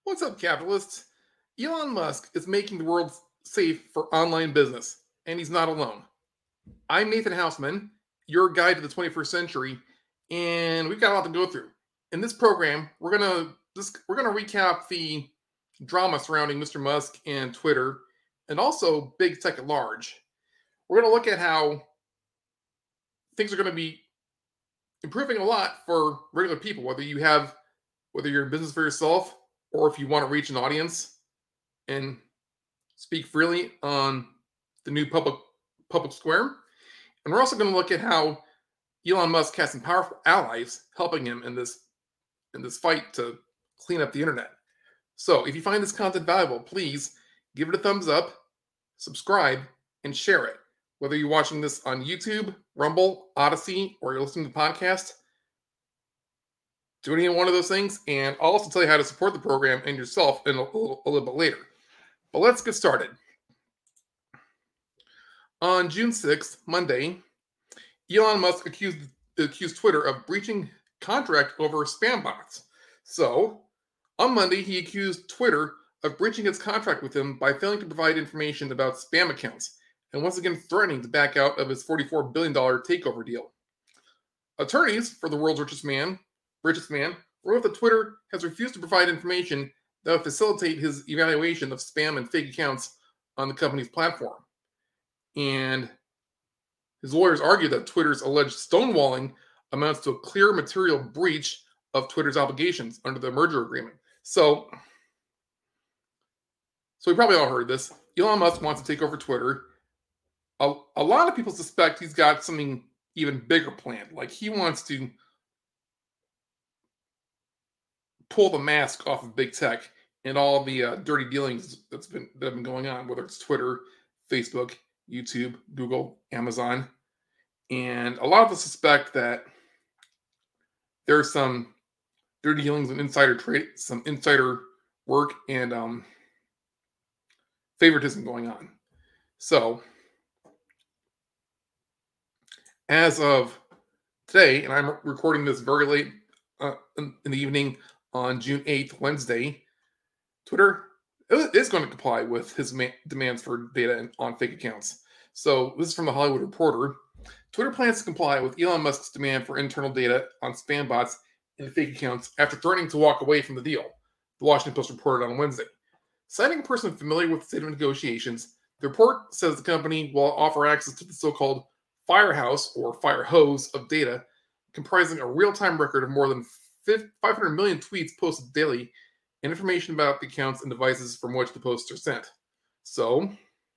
What's up, capitalists? Elon Musk is making the world safe for online business, and he's not alone. I'm Nathan Hausman, your guide to the 21st century, and we've got a lot to go through. In this program, we're gonna recap the drama surrounding Mr. Musk and Twitter, and also big tech at large. We're gonna look at how things are gonna be improving a lot for regular people, whether you're in business for yourself or if you want to reach an audience and speak freely on the new public square. And we're also going to look at how Elon Musk has some powerful allies helping him in this fight to clean up the internet. So if you find this content valuable, please give it a thumbs up, subscribe, and share it. Whether you're watching this on YouTube, Rumble, Odyssey, or you're listening to the podcast, do any one of those things, and I'll also tell you how to support the program and yourself in a little bit later. But let's get started. On June 6th, Monday, Elon Musk accused Twitter of breaching contract over spam bots. So, on Monday, he accused Twitter of breaching its contract with him by failing to provide information about spam accounts, and once again threatening to back out of his $44 billion takeover deal. Attorneys for the world's richest man, wrote that Twitter has refused to provide information that would facilitate his evaluation of spam and fake accounts on the company's platform. And his lawyers argue that Twitter's alleged stonewalling amounts to a clear material breach of Twitter's obligations under the merger agreement. So we probably all heard this. Elon Musk wants to take over Twitter. A lot of people suspect he's got something even bigger planned. Like he wants to pull the mask off of big tech and all the dirty dealings that have been going on, whether it's Twitter, Facebook, YouTube, Google, Amazon. And a lot of us suspect that there's some dirty dealings and insider trade, some insider work and favoritism going on. So, as of today, and I'm recording this very late in the evening on June 8th, Wednesday, Twitter is going to comply with his demands for data on fake accounts. So this is from the Hollywood Reporter. Twitter plans to comply with Elon Musk's demand for internal data on spam bots and fake accounts after threatening to walk away from the deal, the Washington Post reported on Wednesday. Citing a person familiar with the state of negotiations, the report says the company will offer access to the so-called firehouse or fire hose of data, comprising a real-time record of more than 500 million tweets posted daily and information about the accounts and devices from which the posts are sent. So,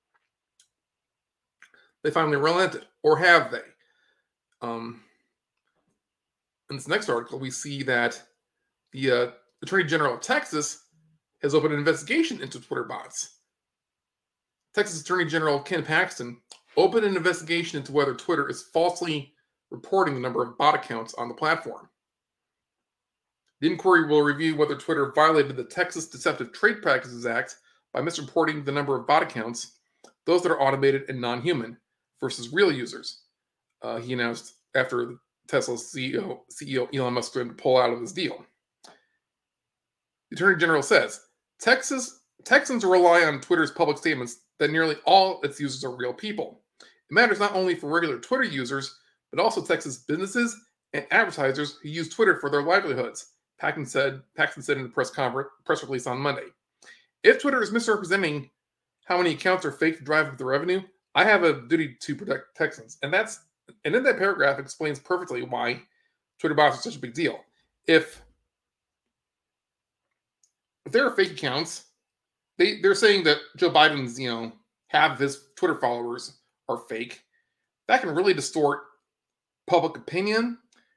they finally relented, or have they? In this next article, we see that the Attorney General of Texas has opened an investigation into Twitter bots. Texas Attorney General Ken Paxton opened an investigation into whether Twitter is falsely reporting the number of bot accounts on the platform. The inquiry will review whether Twitter violated the Texas Deceptive Trade Practices Act by misreporting the number of bot accounts, those that are automated and non-human, versus real users. He announced after Tesla's CEO Elon Musk going to pull out of this deal. The Attorney General says, Texans rely on Twitter's public statements that nearly all its users are real people. It matters not only for regular Twitter users, but also Texas businesses and advertisers who use Twitter for their livelihoods, Paxton said in a press release on Monday. If Twitter is misrepresenting how many accounts are fake to drive up the revenue, I have a duty to protect Texans. And in that paragraph explains perfectly why Twitter bots are such a big deal. If there are fake accounts, they're saying that Joe Biden's, half of his Twitter followers are fake. That can really distort public opinion.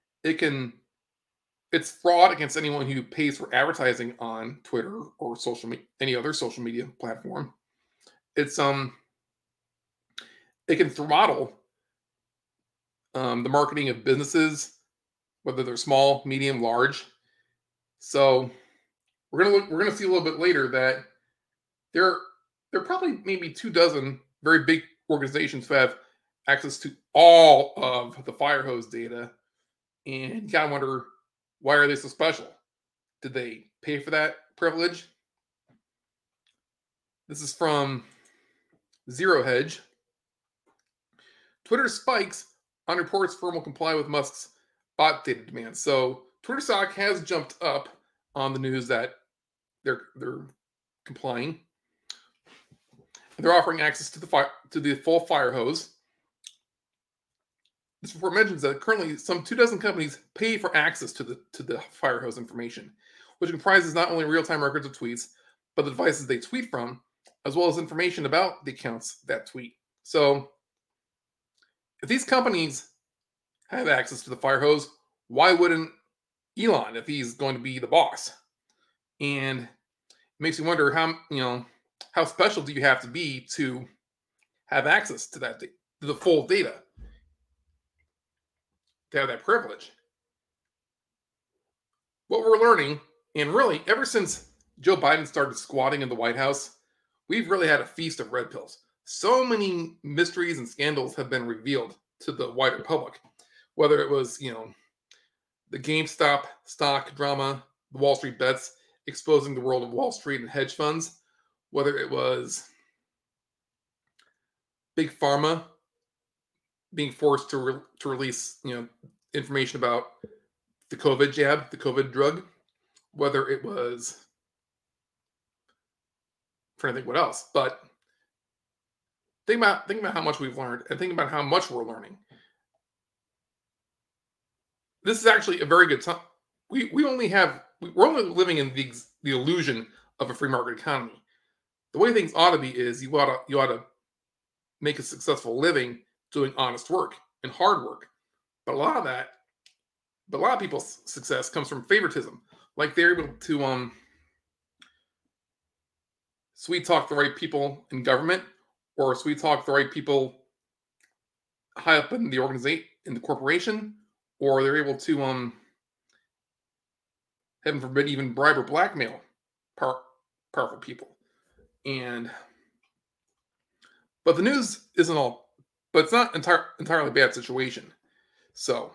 It's fraud against anyone who pays for advertising on Twitter or any other social media platform. It can throttle the marketing of businesses, whether they're small, medium, large. So we're gonna see a little bit later that there are probably maybe 24 very big organizations who have access to all of the Firehose data, and you gotta wonder, why are they so special? Did they pay for that privilege? This is from Zero Hedge. Twitter spikes on reports firm will comply with Musk's bot data demands. So Twitter stock has jumped up on the news that they're complying. They're offering access to the full fire hose. This report mentions that currently some 24 companies pay for access to the fire hose information, which comprises not only real-time records of tweets, but the devices they tweet from, as well as information about the accounts that tweet. So if these companies have access to the fire hose, why wouldn't Elon, if he's going to be the boss? And it makes you wonder how special do you have to be to have access to to the full data, to have that privilege. What we're learning, and really ever since Joe Biden started squatting in the White House, we've really had a feast of red pills. So many mysteries and scandals have been revealed to the wider public, whether it was, the GameStop stock drama, the Wall Street bets exposing the world of Wall Street and hedge funds, whether it was Big Pharma being forced to release, information about the COVID jab, the COVID drug, whether it was, I'm trying to think what else, but think about how much we've learned and think about how much we're learning. This is actually a very good time. We're only living in the illusion of a free market economy. The way things ought to be is you ought to make a successful living doing honest work and hard work. But a lot of people's success comes from favoritism. Like they're able to sweet talk the right people in government, or sweet talk the right people high up in the organization, in the corporation, or they're able to heaven forbid, even bribe or blackmail powerful people. But the news isn't all, but it's not entirely bad situation. So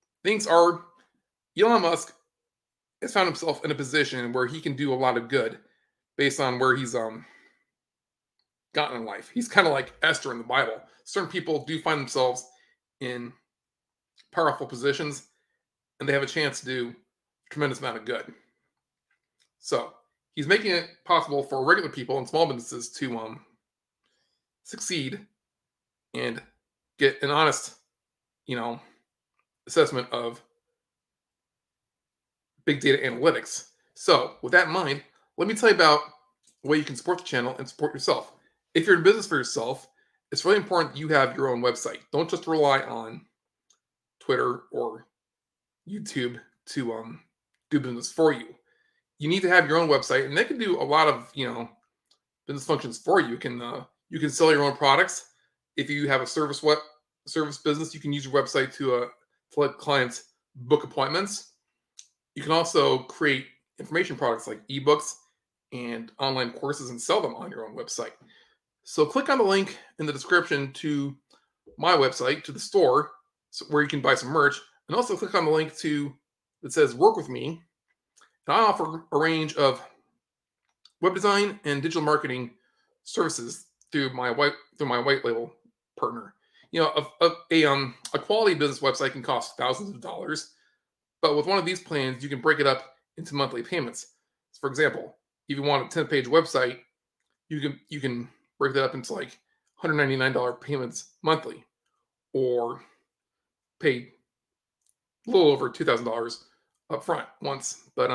Elon Musk has found himself in a position where he can do a lot of good based on where he's gotten in life. He's kind of like Esther in the Bible. Certain people do find themselves in powerful positions, and they have a chance to do a tremendous amount of good. So he's making it possible for regular people and small businesses to succeed and get an honest, assessment of big data analytics. So with that in mind, let me tell you about the way you can support the channel and support yourself. If you're in business for yourself, it's really important that you have your own website. Don't just rely on Twitter or YouTube to do business for you. You need to have your own website, and they can do a lot of business functions for you. You can sell your own products. If you have a service business, you can use your website to let clients book appointments. You can also create information products like ebooks and online courses and sell them on your own website. So click on the link in the description to my website, to the store, where you can buy some merch, and also click on the link that says work with me. And I offer a range of web design and digital marketing services through my white label partner. A quality business website can cost thousands of dollars, but with one of these plans, you can break it up into monthly payments. So for example, if you want a 10-page website, you can break that up into like $199 payments monthly, or pay a little over $2,000 up front once. But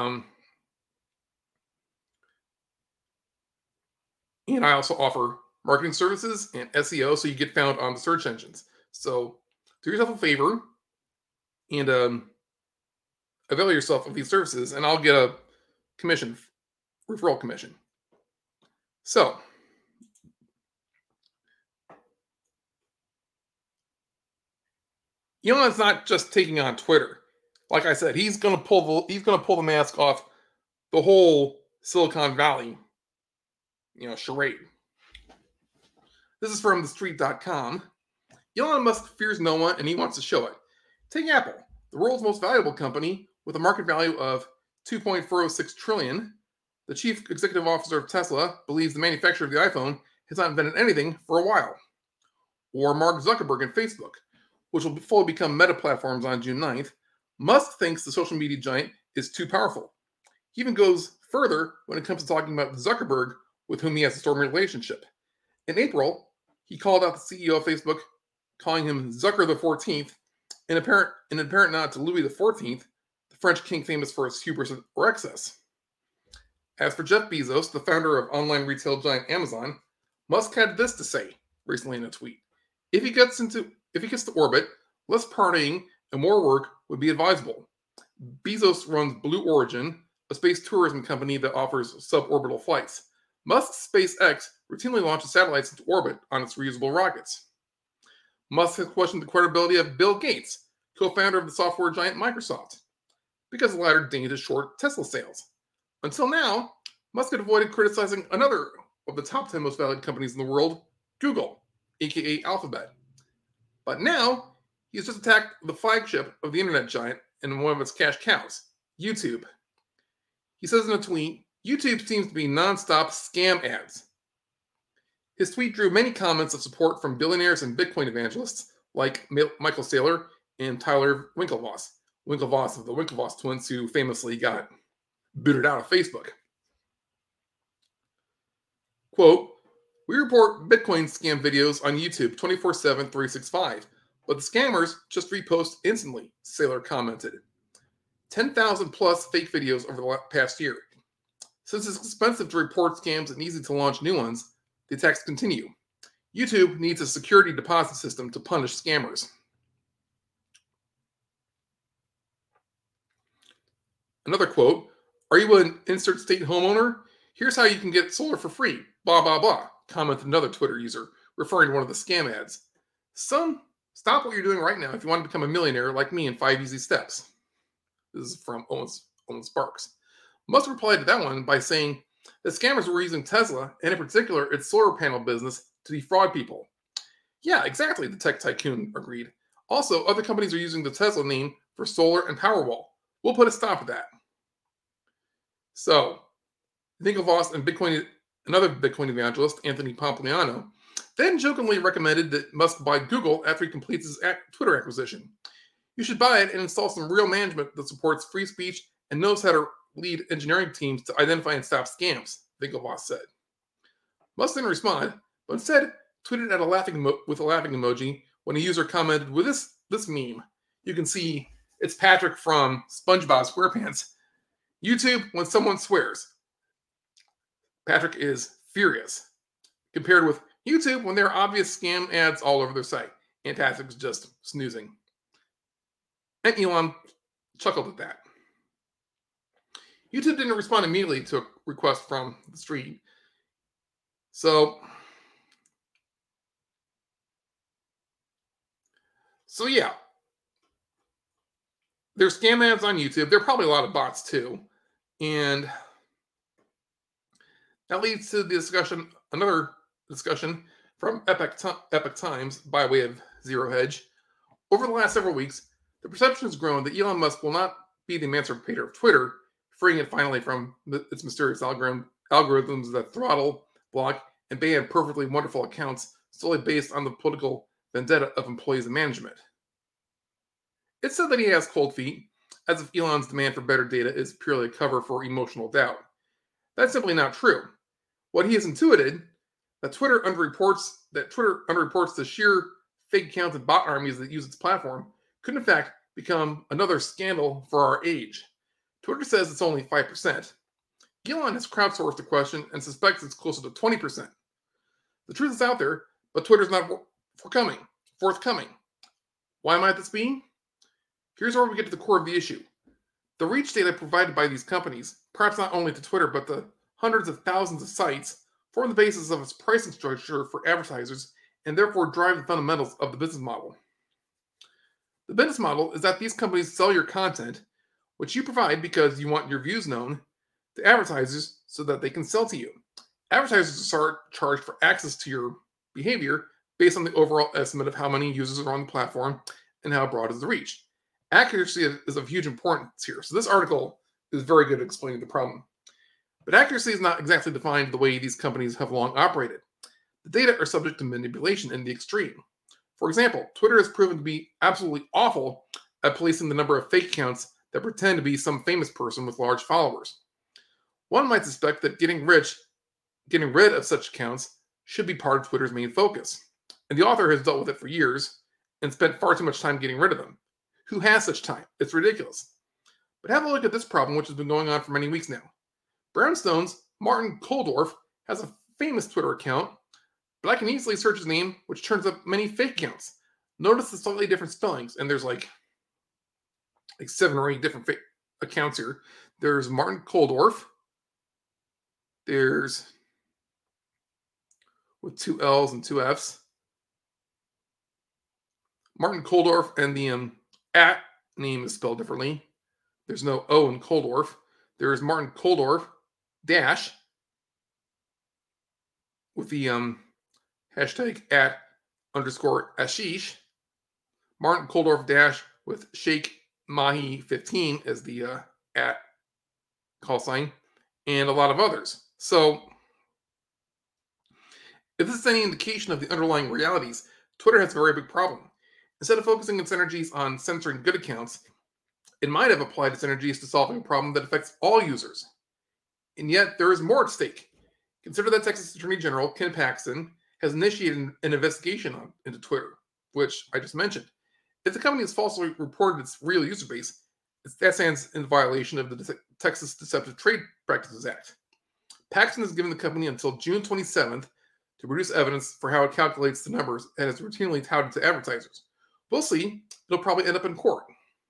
and I also offer marketing services and SEO, so you get found on the search engines. So do yourself a favor and avail yourself of these services, and I'll get a referral commission. So Elon's not just taking on Twitter. Like I said, he's going to pull the mask off the whole Silicon Valley, charade. This is from TheStreet.com. Elon Musk fears no one, and he wants to show it. Take Apple, the world's most valuable company with a market value of $2.406 trillion. The chief executive officer of Tesla believes the manufacturer of the iPhone has not invented anything for a while. Or Mark Zuckerberg and Facebook, which will fully become Meta platforms on June 9th. Musk thinks the social media giant is too powerful. He even goes further when it comes to talking about Zuckerberg, with whom he has a stormy relationship. In April, he called out the CEO of Facebook, calling him Zucker the 14th, an apparent nod to Louis the 14th, the French king famous for his hubris or excess. As for Jeff Bezos, the founder of online retail giant Amazon, Musk had this to say recently in a tweet. If he gets to orbit, less partying and more work would be advisable. Bezos runs Blue Origin, a space tourism company that offers suborbital flights. Musk's SpaceX routinely launches satellites into orbit on its reusable rockets. Musk has questioned the credibility of Bill Gates, co-founder of the software giant Microsoft, because the latter deigned to short Tesla sales. Until now, Musk had avoided criticizing another of the top 10 most valued companies in the world, Google, aka Alphabet. But now, he's just attacked the flagship of the internet giant and one of its cash cows, YouTube. He says in a tweet, YouTube seems to be non-stop scam ads. His tweet drew many comments of support from billionaires and Bitcoin evangelists like Michael Saylor and Tyler Winklevoss. Winklevoss of the Winklevoss twins, who famously got booted out of Facebook. Quote, we report Bitcoin scam videos on YouTube 24/7, 365, but the scammers just repost instantly, Saylor commented. 10,000 plus fake videos over the past year. Since it's expensive to report scams and easy to launch new ones, the attacks continue. YouTube needs a security deposit system to punish scammers. Another quote, are you an insert state homeowner? Here's how you can get solar for free, blah, blah, blah, commented another Twitter user, referring to one of the scam ads. Son, stop what you're doing right now if you want to become a millionaire like me in 5 easy steps. This is from Owen Sparks. Musk replied to that one by saying that scammers were using Tesla, and in particular its solar panel business, to defraud people. Yeah, exactly, the tech tycoon agreed. Also, other companies are using the Tesla name for solar and Powerwall. We'll put a stop to that. So, Winklevoss and another Bitcoin evangelist, Anthony Pompliano, then jokingly recommended that Musk buy Google after he completes his Twitter acquisition. You should buy it and install some real management that supports free speech and knows how to lead engineering teams to identify and stop scams, Winklevoss said. Musk didn't respond, but instead tweeted at with a laughing emoji when a user commented with this meme. You can see it's Patrick from SpongeBob SquarePants. YouTube, when someone swears. Patrick is furious. Compared with YouTube, when there are obvious scam ads all over their site. And Patrick's just snoozing. And Elon chuckled at that. YouTube didn't respond immediately to a request from the street. So yeah. There's scam ads on YouTube. There are probably a lot of bots too. And that leads to the another discussion from Epoch Times by way of Zero Hedge. Over the last several weeks, the perception has grown that Elon Musk will not be the emancipator of Twitter, freeing it finally from its mysterious algorithms that throttle, block, and ban perfectly wonderful accounts solely based on the political vendetta of employees and management. It's said that he has cold feet, as if Elon's demand for better data is purely a cover for emotional doubt. That's simply not true. What he has intuited, that Twitter underreports the sheer fake accounts and bot armies that use its platform, could in fact become another scandal for our age. Twitter says it's only 5%. Elon has crowdsourced the question and suspects it's closer to 20%. The truth is out there, but Twitter's not forthcoming. Why might this be? Here's where we get to the core of the issue. The reach data provided by these companies, perhaps not only to Twitter, but to hundreds of thousands of sites, form the basis of its pricing structure for advertisers and therefore drive the fundamentals of the business model. The business model is that these companies sell your content, which you provide because you want your views known, to advertisers so that they can sell to you. Advertisers are charged for access to your behavior based on the overall estimate of how many users are on the platform and how broad is the reach. Accuracy is of huge importance here. So this article is very good at explaining the problem. But accuracy is not exactly defined the way these companies have long operated. The data are subject to manipulation in the extreme. For example, Twitter has proven to be absolutely awful at policing the number of fake accounts that pretend to be some famous person with large followers. One might suspect that getting rid of such accounts should be part of Twitter's main focus. And the author has dealt with it for years and spent far too much time getting rid of them. Who has such time? It's ridiculous. But have a look at this problem, which has been going on for many weeks now. Brownstone's Martin Kulldorff has a famous Twitter account, but I can easily search his name, which turns up many fake accounts. Notice the slightly different spellings, and there's like 7 or 8 different fake accounts here. There's Martin Kulldorff. There's with 2 L's and 2 F's. Martin Kulldorff, and the at name is spelled differently. There's no O in Kulldorff. There's Martin Kulldorff dash with the hashtag at underscore Ashish. Martin Kulldorff dash with Sheikh Mahi 15 as the at call sign, and a lot of others. So, if this is any indication of the underlying realities, Twitter has a very big problem. Instead of focusing its energies on censoring good accounts, it might have applied its energies to solving a problem that affects all users. And yet, there is more at stake. Consider that Texas Attorney General Ken Paxton has initiated an investigation into Twitter, which I just mentioned. If the company has falsely reported its real user base, that stands in violation of the Texas Deceptive Trade Practices Act. Paxton has given the company until June 27th to produce evidence for how it calculates the numbers and is routinely touted to advertisers. We'll see. It'll probably end up in court.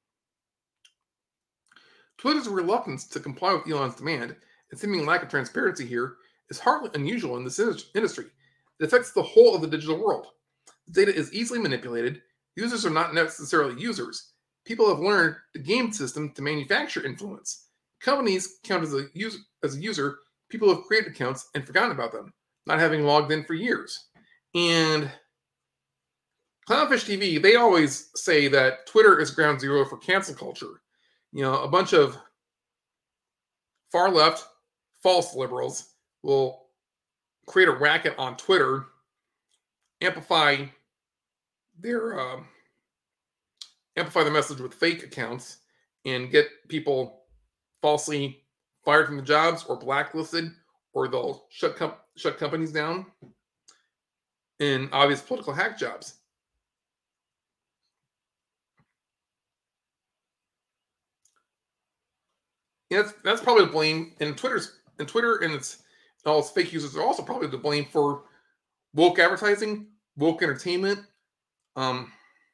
Twitter's reluctance to comply with Elon's demand and seeming lack of transparency here is hardly unusual in this industry. It affects the whole of the digital world. The data is easily manipulated. Users are not necessarily users. People have learned the game system to manufacture influence. Companies count as a user people have created accounts and forgotten about them, not having logged in for years. And Clownfish TV, they always say that Twitter is ground zero for cancel culture. A bunch of far left, false liberals will create a racket on Twitter, amplify the message with fake accounts, and get people falsely fired from the jobs or blacklisted, or they'll shut companies down in obvious political hack jobs. That's probably to blame, and Twitter and all its fake users are also probably to blame for woke advertising, woke entertainment, a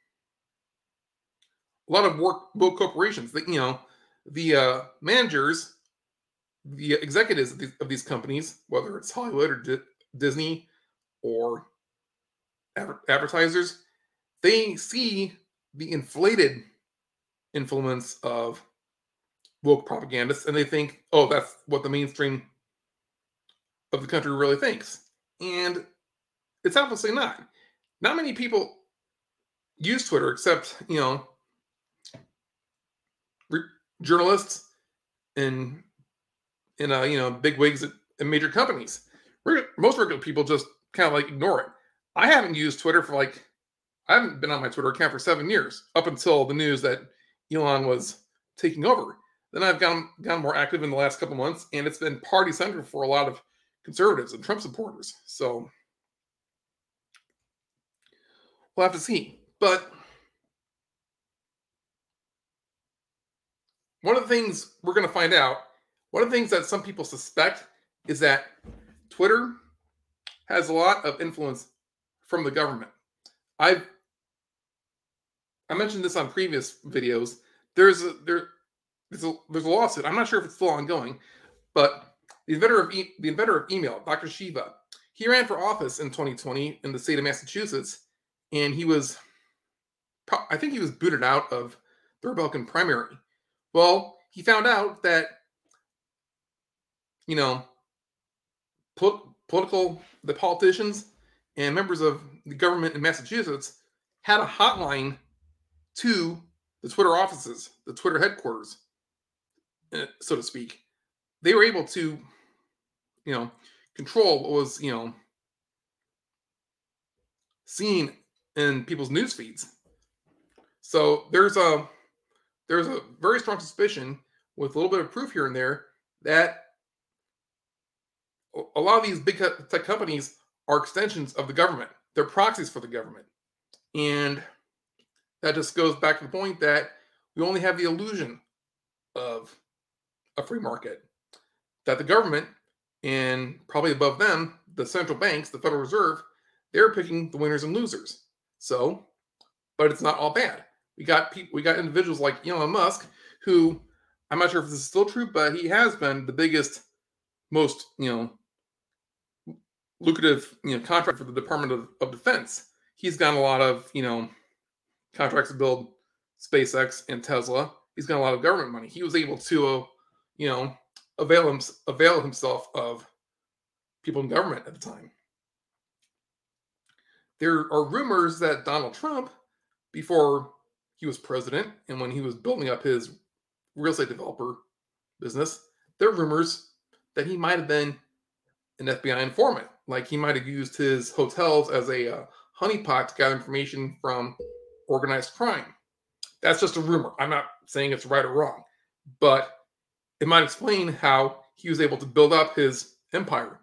lot of woke corporations. The managers, the executives of these companies, whether it's Hollywood or Disney or advertisers, they see the inflated influence of woke propagandists, and they think, oh, that's what the mainstream of the country really thinks. And it's obviously not. Not many people use Twitter except, journalists and big wigs at major companies. Most regular people just kind of ignore it. I haven't used Twitter I haven't been on my Twitter account for 7 years, up until the news that Elon was taking over. Then I've gotten more active in the last couple months, and it's been party central for a lot of conservatives and Trump supporters. So we'll have to see. But one of the things we're going to find out, one of the things that some people suspect, is that Twitter has a lot of influence from the government. I mentioned this on previous videos. There's a lawsuit. I'm not sure if it's still ongoing, but the inventor of email, Dr. Shiva, he ran for office in 2020 in the state of Massachusetts, and I think he was booted out of the Republican primary. Well, he found out that the politicians and members of the government in Massachusetts had a hotline to the Twitter offices, the Twitter headquarters, so to speak. They were able to control what was seen in people's news feeds. So there's a very strong suspicion, with a little bit of proof here and there, that a lot of these big tech companies are extensions of the government. They're proxies for the government. And that just goes back to the point that we only have the illusion of a free market. That the government, and probably above them, the central banks, the Federal Reserve, they're picking the winners and losers. So, but it's not all bad. We got individuals like Elon Musk, who, I'm not sure if this is still true, but he has been the biggest, most lucrative contract for the Department of Defense. He's gotten a lot of contracts to build SpaceX and Tesla. He's got a lot of government money. He was able to avail himself of people in government at the time. There are rumors that Donald Trump, before he was president and when he was building up his real estate developer business, there are rumors that he might have been an FBI informant. Like, he might have used his hotels as a honeypot to gather information from organized crime. That's just a rumor. I'm not saying it's right or wrong, but it might explain how he was able to build up his empire.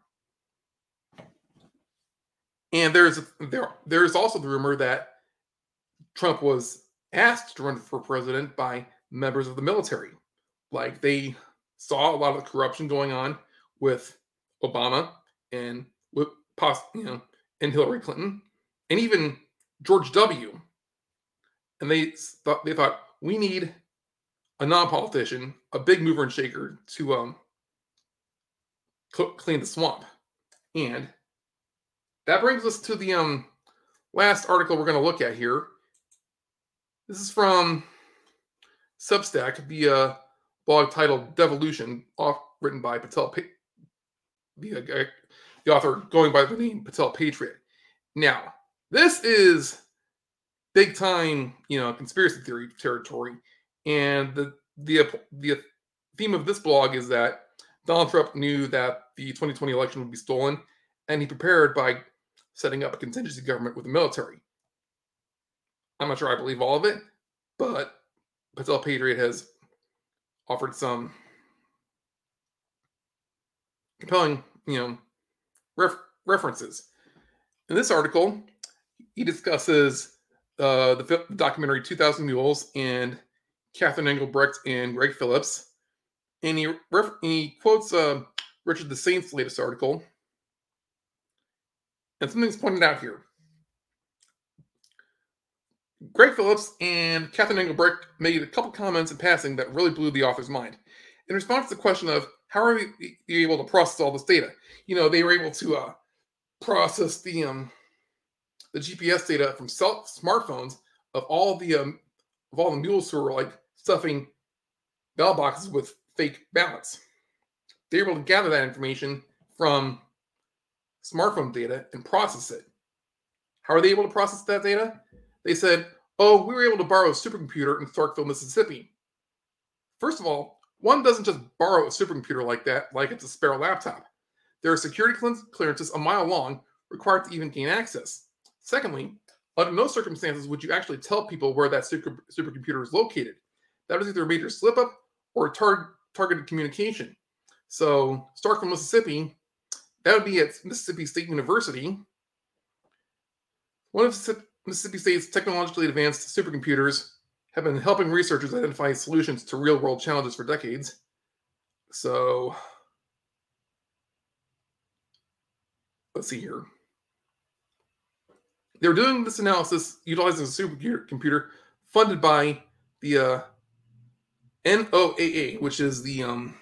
And there's also the rumor that Trump was asked to run for president by members of the military. Like, they saw a lot of the corruption going on with Obama and with and Hillary Clinton and even George W. And they thought we need a non-politician, a big mover and shaker to clean the swamp. And that brings us to the last article we're going to look at here. This is from Substack, the blog titled Devolution, written by Patel, the author going by the name Patel Patriot. Now, this is big time, conspiracy theory territory, and the theme of this blog is that Donald Trump knew that the 2020 election would be stolen, and he prepared by setting up a contingency government with the military. I'm not sure I believe all of it, but Patel Patriot has offered some compelling, references. In this article, he discusses the documentary 2,000 Mules and Catherine Engelbrecht and Greg Phillips, and he quotes Richard the Saint's latest article. And something's pointed out here. Greg Phillips and Catherine Engelbrecht made a couple comments in passing that really blew the author's mind. In response to the question of how are you able to process all this data? They were able to process the GPS data from smartphones of all the mules who were like stuffing ballot boxes with fake ballots. They were able to gather that information from smartphone data and process it. How are they able to process that data? They said, we were able to borrow a supercomputer in Starkville, Mississippi. First of all, one doesn't just borrow a supercomputer like that, like it's a spare laptop. There are security clearances a mile long required to even gain access. Secondly, under no circumstances would you actually tell people where that supercomputer is located. That was either a major slip-up or a targeted communication. So, Starkville, Mississippi, that would be at Mississippi State University. One of Mississippi State's technologically advanced supercomputers have been helping researchers identify solutions to real-world challenges for decades. So, let's see here. They were doing this analysis utilizing a supercomputer funded by the NOAA, which is the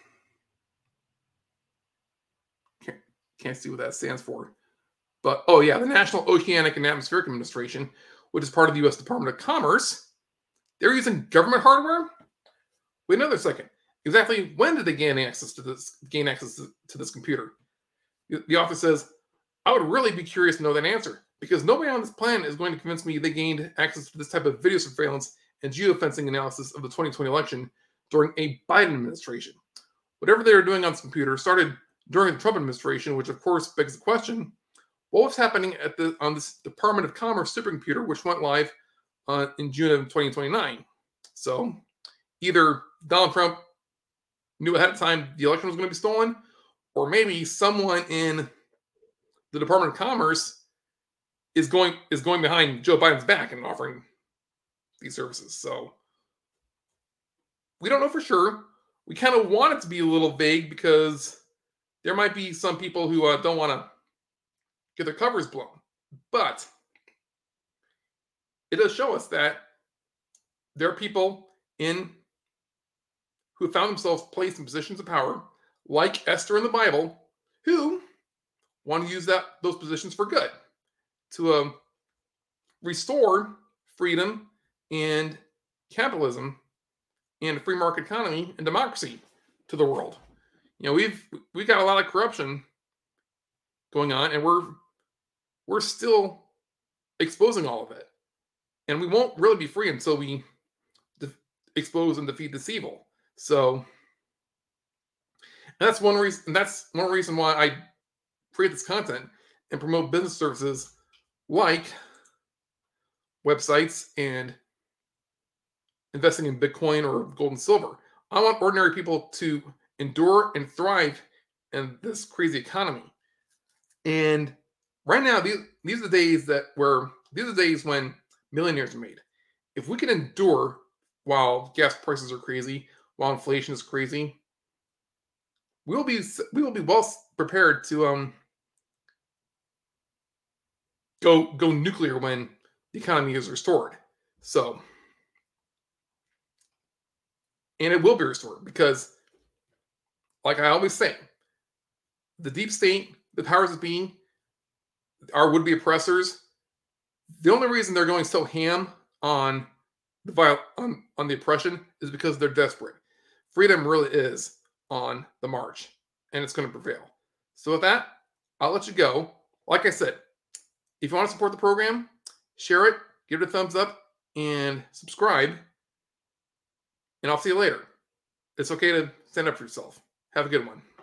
can't see what that stands for. But, the National Oceanic and Atmospheric Administration, which is part of the U.S. Department of Commerce. They're using government hardware? Wait another second. Exactly when did they gain access to this computer? The author says, I would really be curious to know that answer, because nobody on this planet is going to convince me they gained access to this type of video surveillance and geofencing analysis of the 2020 election during a Biden administration. Whatever they were doing on this computer started during the Trump administration, which of course begs the question: what was happening on this Department of Commerce supercomputer, which went live in June of 2029? So either Donald Trump knew ahead of time the election was going to be stolen, or maybe someone in the Department of Commerce is going behind Joe Biden's back and offering these services. So we don't know for sure. We kind of want it to be a little vague because there might be some people who don't want to get their covers blown. But it does show us that there are people who found themselves placed in positions of power, like Esther in the Bible, who want to use those positions for good, to restore freedom and capitalism and a free market economy and democracy to the world. You know, we've got a lot of corruption going on, and we're still exposing all of it, and we won't really be free until we expose and defeat this evil. So that's one reason. That's one reason why I create this content and promote business services like websites and investing in Bitcoin or gold and silver. I want ordinary people to endure and thrive in this crazy economy. And right now, these are the days when millionaires are made. If we can endure while gas prices are crazy, while inflation is crazy, we will be well prepared to go nuclear when the economy is restored. So, and it will be restored because, like I always say, the deep state, the powers that be, our would-be oppressors, the only reason they're going so ham on the oppression is because they're desperate. Freedom really is on the march, and it's going to prevail. So with that, I'll let you go. Like I said, if you want to support the program, share it, give it a thumbs up, and subscribe. And I'll see you later. It's okay to stand up for yourself. Have a good one.